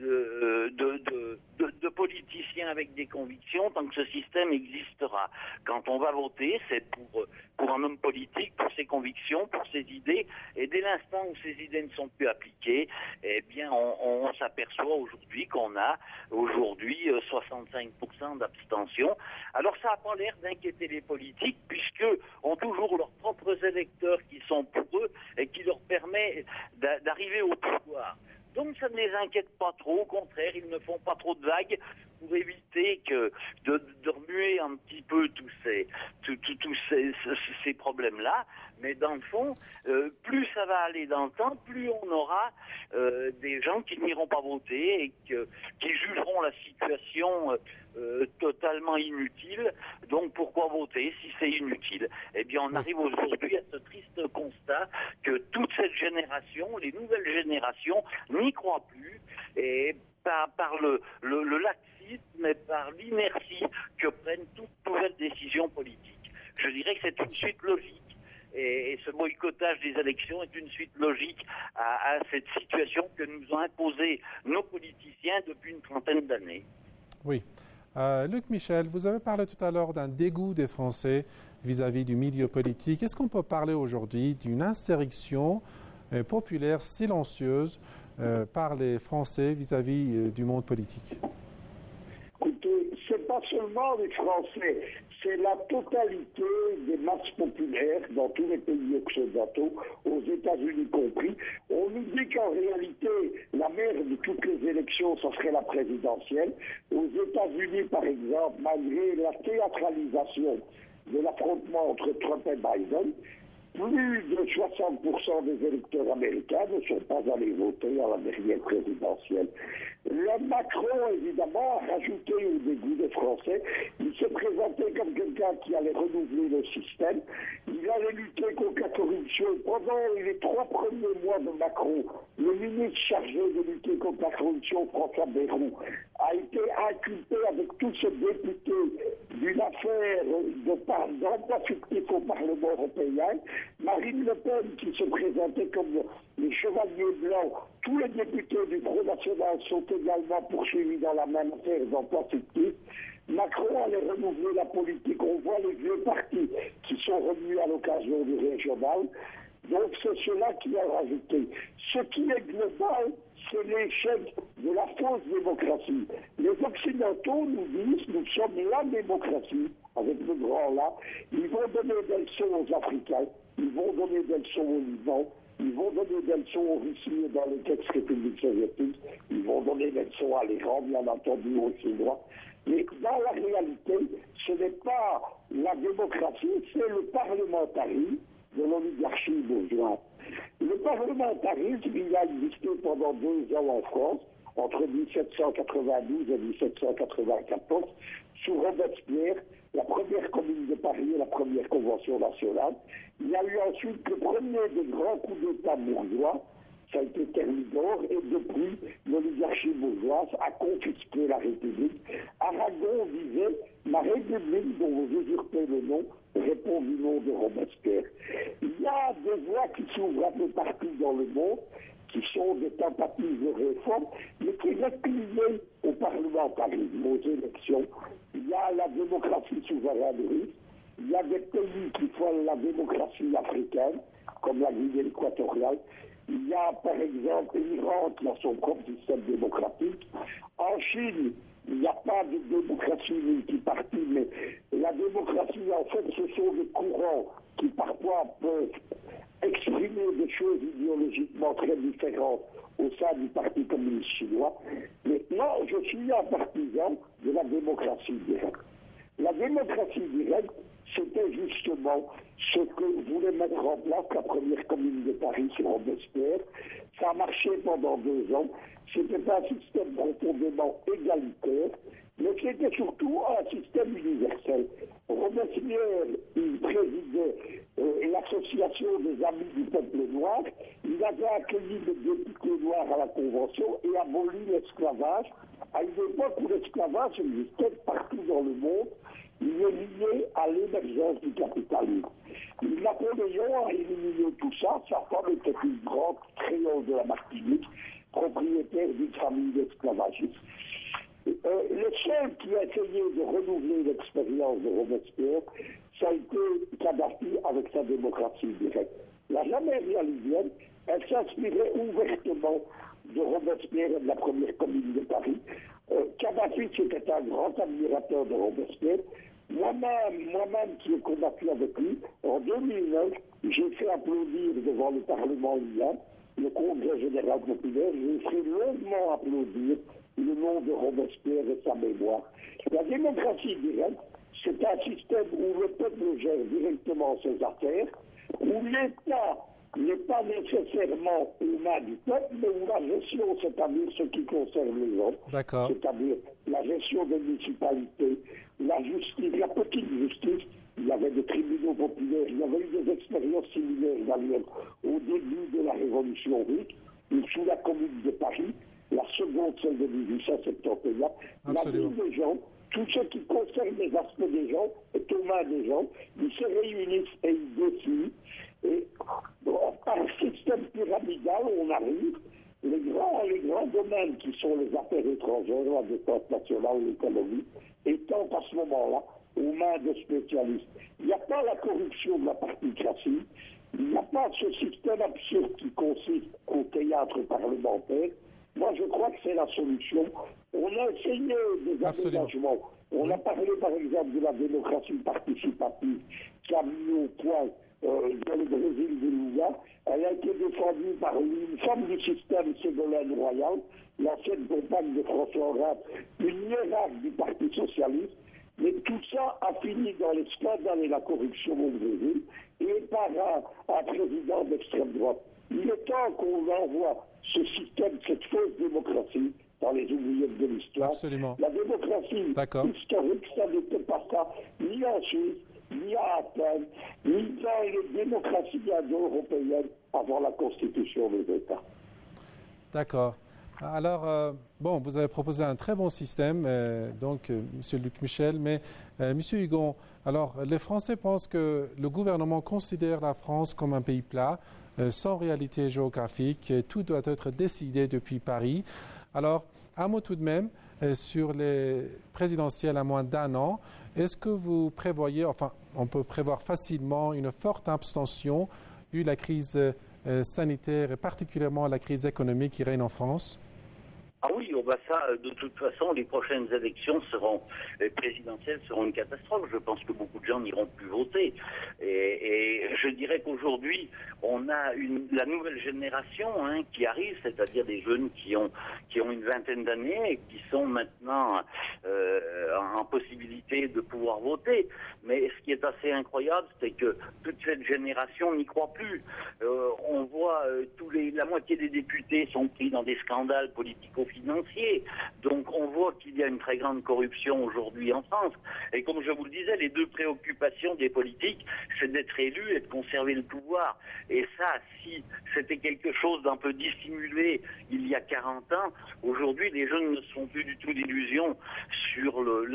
de, de, de, de, de politiciens avec des convictions tant que ce système existera. Quand on va voter, c'est pour, pour un homme politique, pour ses convictions, pour ses idées, et dès l'instant où ces idées ne sont plus appliquées, eh bien, on, on s'aperçoit aujourd'hui qu'on a aujourd'hui soixante-cinq pour cent d'abstention. Alors, ça n'a pas l'air d'inquiéter les politiques, puisqu'eux ont toujours leurs propres électeurs qui sont pour eux et qui leur permet d'arriver au pouvoir. Donc ça ne les inquiète pas trop, au contraire, ils ne font pas trop de vagues pour éviter que de, de remuer un petit peu tous ces, tous, tous, tous ces, ces problèmes-là. Mais dans le fond, euh, plus ça va aller dans le temps, plus on aura euh, des gens qui n'iront pas voter et que, qui jugeront la situation euh, totalement inutile. Donc pourquoi voter si c'est inutile? Eh bien, on arrive aujourd'hui à ce triste constat que toute cette génération, les nouvelles générations, n'y croient plus, et par, par le, le, le laxisme et par l'inertie que prennent toutes nouvelles décisions politiques. Je dirais que c'est une suite logique. Et, et ce boycottage des élections est une suite logique à, à cette situation que nous ont imposée nos politiciens depuis une trentaine d'années. Oui. Euh, Luc Michel, vous avez parlé tout à l'heure d'un dégoût des Français vis-à-vis du milieu politique. Est-ce qu'on peut parler aujourd'hui d'une insurrection euh, populaire silencieuse euh, par les Français vis-à-vis euh, du monde politique? Écoutez, c'est pas seulement les Français, c'est la totalité des masses populaires dans tous les pays occidentaux, aux États-Unis compris. On nous dit qu'en réalité, la mère de toutes les élections, ce serait la présidentielle. Aux États-Unis, par exemple, malgré la théâtralisation de l'affrontement entre Trump et Biden, plus de soixante pour cent des électeurs américains ne sont pas allés voter à la dernière présidentielle. Le Macron, évidemment, a rajouté au dégoût des Français. Il se présentait comme quelqu'un qui allait renouveler le système. Il allait lutter contre la corruption. Pendant les trois premiers mois de Macron, le ministre chargé de lutter contre la corruption, François Bayrou, a été inculpé avec tous ses députés d'une affaire d'emploi fictif au Parlement européen. Marine Le Pen, qui se présentait comme les chevaliers blancs, tous les députés du Front National sont également poursuivis dans la même affaire d'emploi fictif. Macron allait renouveler la politique. On voit les vieux partis qui sont revenus à l'occasion du régional. Donc c'est cela qui a rajouté. Ce qui est global, c'est l'échec de la fausse démocratie. Les Occidentaux nous disent, nous sommes la démocratie, avec le grand là. Ils vont donner des leçons aux Africains, ils vont donner des leçons au Liban, ils vont donner des leçons aux Russie et dans les ex-républiques soviétiques, ils vont donner des leçons à l'Iran, bien entendu, aux Chinois. Mais dans la réalité, ce n'est pas la démocratie, c'est le parlementarisme de l'oligarchie bourgeoise. Le parlementarisme, il a existé pendant deux ans en France, entre dix-sept cent quatre-vingt-douze et dix-sept cent quatre-vingt-quatorze, sous Robespierre, la première commune de Paris et la première convention nationale. Il y a eu ensuite le premier des grands coups d'État bourgeois, ça a été Thermidor, et depuis, l'oligarchie bourgeoise a confisqué la République. Aragon disait ma République, dont vous usurpez le nom, répond du nom de Robespierre. Il y a des voies qui s'ouvrent un peu partout dans le monde, qui sont des tentatives de réforme, mais qui restent liées au parlementarisme, aux élections. Il y a la démocratie souveraine russe, il y a des pays qui font la démocratie africaine, comme la Guinée équatoriale. Il y a par exemple l'Iran qui a son propre système démocratique. En Chine, il n'y a pas de démocratie multipartie, mais la démocratie, en fait, ce sont des courants qui parfois peuvent exprimer des choses idéologiquement très différentes au sein du Parti communiste chinois. Mais moi, je suis un partisan de la démocratie directe. La démocratie directe, c'était justement ce que voulait mettre en place la première commune de Paris sur Robespierre. Ça a marché pendant deux ans. C'était un système profondément égalitaire, mais c'était surtout un système universel. Robespierre, il présidait euh, l'association des amis du peuple noir. Il avait accueilli des députés noirs à la Convention et aboli l'esclavage à une époque où l'esclavage existait partout dans le monde. Il est lié à l'émergence du capitalisme. Napoléon a éliminé tout ça. Sa femme était une grande créole de la Martinique, propriétaire d'une famille d'esclavagistes. Euh, le seul qui a essayé de renouveler l'expérience de Robespierre, ça a été Kadhafi avec sa démocratie directe. La jamais réalisée, elle s'inspirait ouvertement de Robespierre et de la première commune de Paris. Euh, Kadhafi, c'était un grand admirateur de Robespierre. Moi-même, moi-même qui ai combattu avec lui, en deux mille neuf, j'ai fait applaudir devant le Parlement indien, le Congrès général populaire, j'ai fait longuement applaudir le nom de Robespierre et sa mémoire. La démocratie directe, c'est un système où le peuple gère directement ses affaires, où l'État n'est pas nécessairement aux mains du peuple, mais où la gestion, c'est-à-dire ce qui concerne les hommes, c'est-à-dire la gestion des municipalités, la justice, la petite justice, il y avait des tribunaux populaires, il y avait eu des expériences similaires d'ailleurs au début de la Révolution russe, sous la Commune de Paris, la seconde, celle de dix-huit cent soixante et un, la vie des gens, tout ce qui concerne les aspects des gens est aux mains des gens, ils se réunissent et ils décident, et bon, par système pyramidal, on arrive, les grands, les grands domaines qui sont les affaires étrangères, la défense nationale, l'économie, étant à ce moment-là aux mains de spécialistes. Il n'y a pas la corruption de la particratie, il n'y a pas ce système absurde qui consiste au théâtre parlementaire. Moi, je crois que c'est la solution. On a essayé des aménagements. On a parlé, par exemple, de la démocratie participative qui a mis au point euh, dans le Brésil de Lula. Elle a été défendue par une femme du système Ségolène Royal, l'ancienne compagne de François Hollande, une hiérarque du Parti socialiste. Mais tout ça a fini dans les scandales et la corruption au Brésil et par un, un président d'extrême droite. Il est temps qu'on envoie ce système, cette fausse démocratie dans les oubliettes de l'histoire. Absolument. La démocratie historique, ça n'était pas ça, ni en Suisse, ni à Athènes, ni dans les démocraties indo-européennes avant la constitution des États. D'accord. Alors, euh, bon, vous avez proposé un très bon système, euh, donc, euh, M. Luc Michel, mais euh, M. Hugon, alors, les Français pensent que le gouvernement considère la France comme un pays plat, euh, sans réalité géographique, et tout doit être décidé depuis Paris. Alors, un mot tout de même euh, sur les présidentielles à moins d'un an. Est-ce que vous prévoyez, enfin, on peut prévoir facilement une forte abstention vu la crise euh, sanitaire et particulièrement la crise économique qui règne en France? Ah oui, oh bah ça, de toute façon, les prochaines élections seront les présidentielles seront une catastrophe. Je pense que beaucoup de gens n'iront plus voter. Et, et je dirais qu'aujourd'hui, on a une, la nouvelle génération hein, qui arrive, c'est-à-dire des jeunes qui ont qui ont une vingtaine d'années et qui sont maintenant euh, en possibilité de pouvoir voter. Mais ce qui est assez incroyable, c'est que toute cette génération n'y croit plus. Euh, on voit euh, tous les la moitié des députés sont pris dans des scandales politico-financiers. Donc on voit qu'il y a une très grande corruption aujourd'hui en France. Et comme je vous le disais, les deux préoccupations des politiques, c'est d'être élu et de conserver le pouvoir. Et ça, si c'était quelque chose d'un peu dissimulé il y a quarante ans, aujourd'hui les jeunes ne se font plus du tout d'illusions sur le,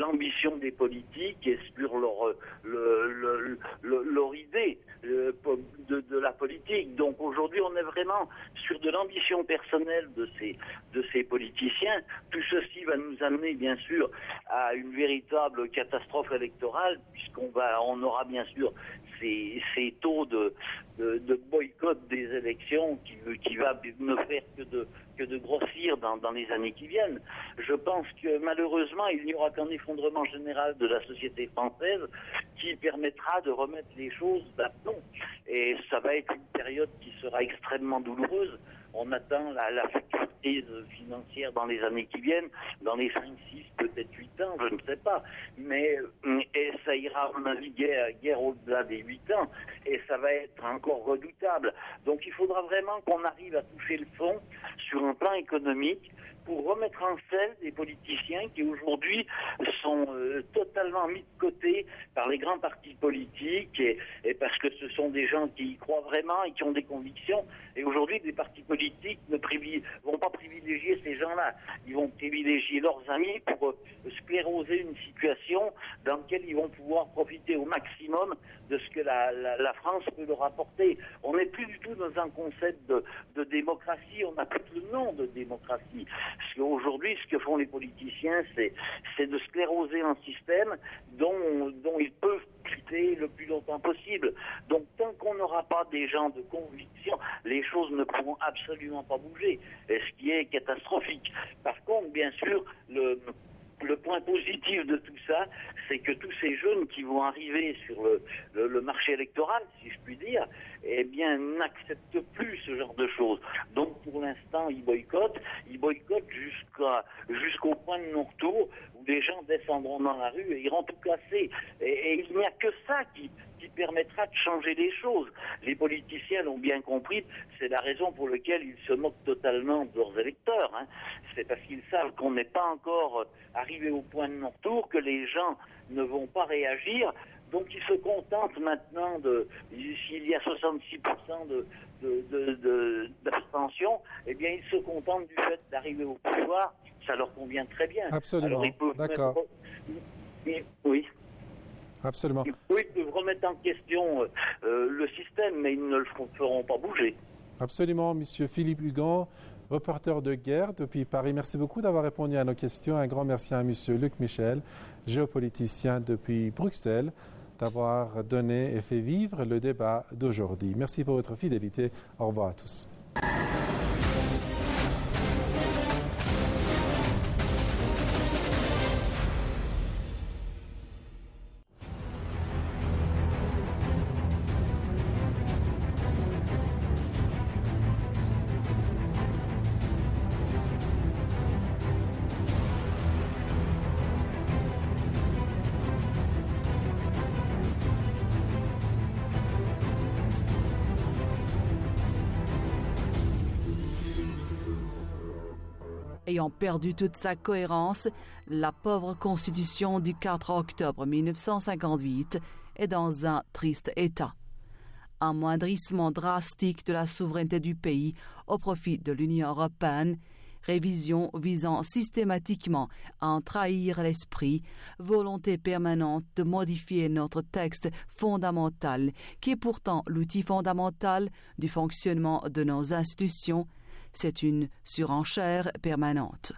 l'ambition des politiques et sur leur, le, le, le, leur idée de, de la politique. Donc aujourd'hui, on est vraiment sur de l'ambition personnelle de ces, de ces politiciens. Tout ceci va nous amener, bien sûr, à une véritable catastrophe électorale, puisqu'on va, on aura bien sûr ces, ces taux de, de, de boycott des élections qui, qui va ne faire que de, que de grossir dans, dans les années qui viennent. Je pense que malheureusement, il n'y aura qu'un effondrement général de la société française qui permettra de remettre les choses d'aplomb. Et ça va être une période qui sera extrêmement douloureuse. On attend la, la future crise financière dans les années qui viennent, dans les cinq, six, peut-être huit ans, je ne sais pas. Mais et ça ira, à mon avis, guère, guère au-delà des huit ans. Et ça va être encore redoutable. Donc il faudra vraiment qu'on arrive à toucher le fond sur un plan économique pour remettre en selle des politiciens qui aujourd'hui sont euh, totalement mis de côté par les grands partis politiques et, et parce que ce sont des gens qui y croient vraiment et qui ont des convictions. Et aujourd'hui, des partis politiques ne privilégient, vont pas privilégier ces gens-là. Ils vont privilégier leurs amis pour euh, scléroser une situation dans laquelle ils vont pouvoir profiter au maximum de ce que la, la, la France peut leur apporter. On n'est plus du tout dans un concept de, de démocratie, on n'a plus le nom de démocratie. Parce qu'aujourd'hui, ce que font les politiciens, c'est, c'est de scléroser un système dont, dont ils peuvent profiter le plus longtemps possible. Donc, tant qu'on n'aura pas des gens de conviction, les choses ne pourront absolument pas bouger, et ce qui est catastrophique. Par contre, bien sûr, le... Le point positif de tout ça, c'est que tous ces jeunes qui vont arriver sur le, le, le marché électoral, si je puis dire, eh bien, n'acceptent plus ce genre de choses. Donc, pour l'instant, ils boycottent. Ils boycottent jusqu'à, jusqu'au point de non-retour où les gens descendront dans la rue et iront tout casser. Et, et il n'y a que ça qui, qui permettra de changer les choses. Les politiciens l'ont bien compris. C'est la raison pour laquelle ils se moquent totalement de leurs électeurs. Hein. C'est parce qu'ils savent qu'on n'est pas encore arrivé au point de non-retour, que les gens ne vont pas réagir. Donc ils se contentent maintenant de, s'il y a soixante-six pour cent de, de, de, de, d'abstention, eh bien ils se contentent du fait d'arriver au pouvoir, ça leur convient très bien. Absolument, d'accord. Même... Oui. Absolument. Oui, ils peuvent remettre en question euh, le système, mais ils ne le feront pas bouger. Absolument, Monsieur Philippe Hugon, reporter de guerre depuis Paris. Merci beaucoup d'avoir répondu à nos questions. Un grand merci à Monsieur Luc Michel, géopoliticien depuis Bruxelles, d'avoir donné et fait vivre le débat d'aujourd'hui. Merci pour votre fidélité. Au revoir à tous. Ayant perdu toute sa cohérence, la pauvre constitution du quatre octobre mille neuf cent cinquante-huit est dans un triste état. Un amoindrissement drastique de la souveraineté du pays au profit de l'Union européenne, révision visant systématiquement à en trahir l'esprit, volonté permanente de modifier notre texte fondamental, qui est pourtant l'outil fondamental du fonctionnement de nos institutions. C'est une surenchère permanente.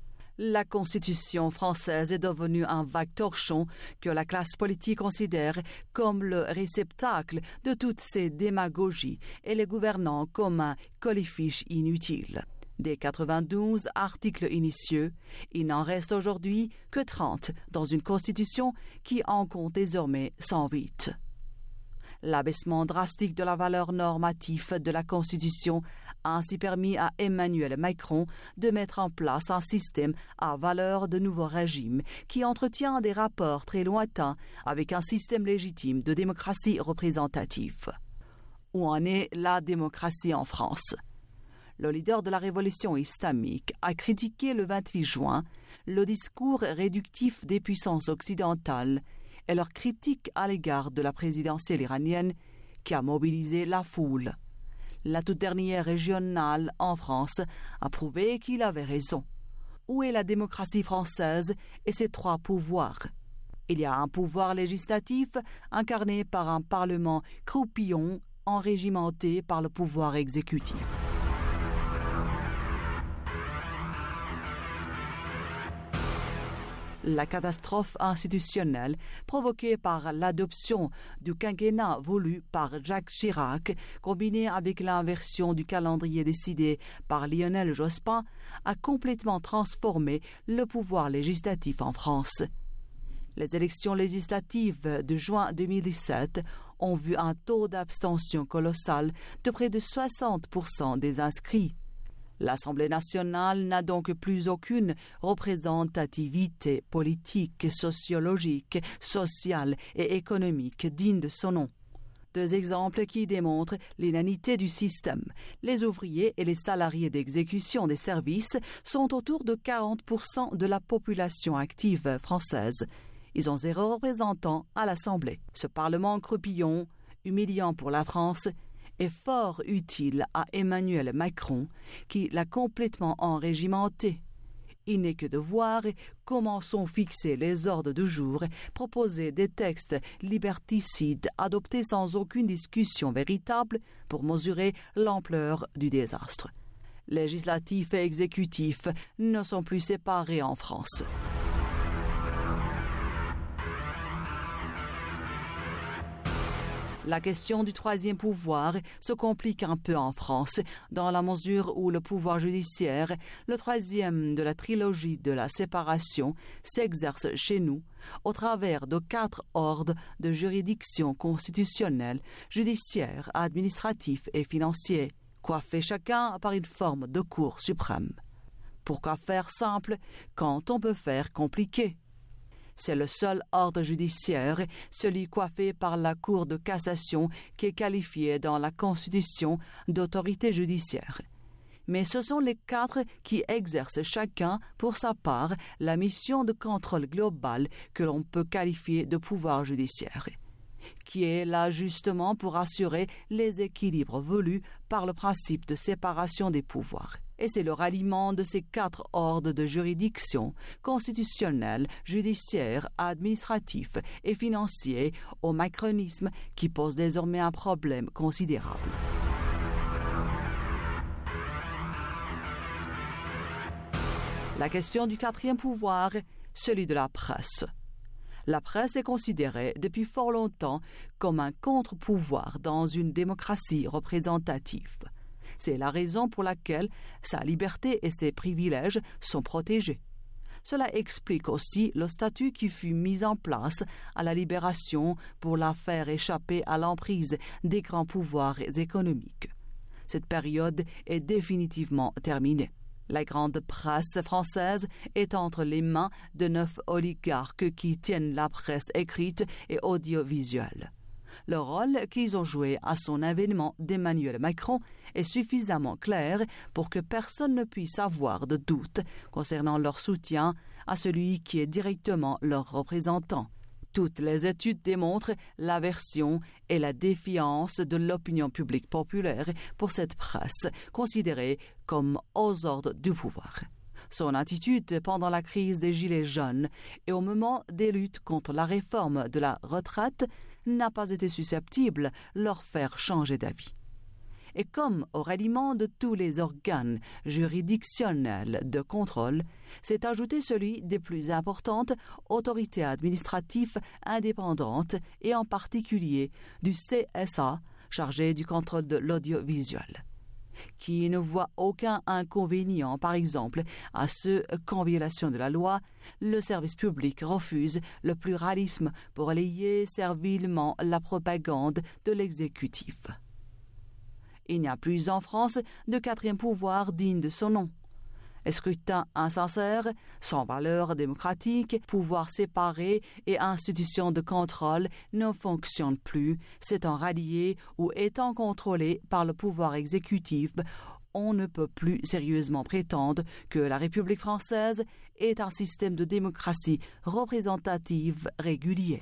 La Constitution française est devenue un vague torchon que la classe politique considère comme le réceptacle de toutes ces démagogies et les gouvernants comme un colifiche inutile. Des quatre-vingt-douze articles initiaux, il n'en reste aujourd'hui que trente dans une Constitution qui en compte désormais cent huit. L'abaissement drastique de la valeur normative de la Constitution a ainsi permis à Emmanuel Macron de mettre en place un système à valeur de nouveau régime qui entretient des rapports très lointains avec un système légitime de démocratie représentative. Où en est la démocratie en France ? Le leader de la révolution islamique a critiqué le vingt-huit juin le discours réductif des puissances occidentales et leur critique à l'égard de la présidentielle iranienne qui a mobilisé la foule. La toute dernière régionale en France a prouvé qu'il avait raison. où est la démocratie française et ses trois pouvoirs? Il y a un pouvoir législatif incarné par un parlement croupillon enrégimenté par le pouvoir exécutif. La catastrophe institutionnelle provoquée par l'adoption du quinquennat voulu par Jacques Chirac, combinée avec l'inversion du calendrier décidé par Lionel Jospin, a complètement transformé le pouvoir législatif en France. Les élections législatives de juin deux mille dix-sept ont vu un taux d'abstention colossal de près de soixante pour cent des inscrits. L'Assemblée nationale n'a donc plus aucune représentativité politique, sociologique, sociale et économique digne de son nom. Deux exemples qui démontrent l'inanité du système. Les ouvriers et les salariés d'exécution des services sont autour de quarante pour cent de la population active française. Ils ont zéro représentant à l'Assemblée. Ce Parlement croupillon, humiliant pour la France, est fort utile à Emmanuel Macron, qui l'a complètement enrégimenté. Il n'est que de voir comment sont fixés les ordres du jour, proposer des textes liberticides adoptés sans aucune discussion véritable pour mesurer l'ampleur du désastre. Législatif et exécutif ne sont plus séparés en France. La question du troisième pouvoir se complique un peu en France, dans la mesure où le pouvoir judiciaire, le troisième de la trilogie de la séparation, s'exerce chez nous, au travers de quatre ordres de juridiction constitutionnelle, judiciaire, administratif et financier, coiffés chacun par une forme de cour suprême. Pourquoi faire simple quand on peut faire compliqué? C'est le seul ordre judiciaire, celui coiffé par la Cour de cassation, qui est qualifié dans la Constitution d'autorité judiciaire. Mais ce sont les quatre qui exercent chacun, pour sa part, la mission de contrôle global que l'on peut qualifier de pouvoir judiciaire, qui est là justement pour assurer les équilibres voulus par le principe de séparation des pouvoirs. Et c'est le ralliement de ces quatre ordres de juridiction, constitutionnel, judiciaire, administratif et financier, au macronisme qui pose désormais un problème considérable. La question du quatrième pouvoir, celui de la presse. La presse est considérée depuis fort longtemps comme un contre-pouvoir dans une démocratie représentative. C'est la raison pour laquelle sa liberté et ses privilèges sont protégés. Cela explique aussi le statut qui fut mis en place à la Libération pour la faire échapper à l'emprise des grands pouvoirs économiques. Cette période est définitivement terminée. La grande presse française est entre les mains de neuf oligarques qui tiennent la presse écrite et audiovisuelle. Le rôle qu'ils ont joué à son avènement d'Emmanuel Macron est suffisamment clair pour que personne ne puisse avoir de doute concernant leur soutien à celui qui est directement leur représentant. Toutes les études démontrent l'aversion et la défiance de l'opinion publique populaire pour cette presse, considérée comme aux ordres du pouvoir. Son attitude pendant la crise des Gilets jaunes et au moment des luttes contre la réforme de la retraite n'a pas été susceptible de leur faire changer d'avis. Et comme au ralliement de tous les organes juridictionnels de contrôle, s'est ajouté celui des plus importantes autorités administratives indépendantes et en particulier du C S A, chargé du contrôle de l'audiovisuel, qui ne voit aucun inconvénient, par exemple, à ce qu'en violation de la loi, le service public refuse le pluralisme pour relayer servilement la propagande de l'exécutif. Il n'y a plus en France de quatrième pouvoir digne de son nom. Scrutin insincère, sans valeur démocratique, pouvoir séparé et institutions de contrôle ne fonctionnent plus, s'étant ralliés ou étant contrôlés par le pouvoir exécutif. On ne peut plus sérieusement prétendre que la République française est un système de démocratie représentative régulier.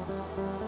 الله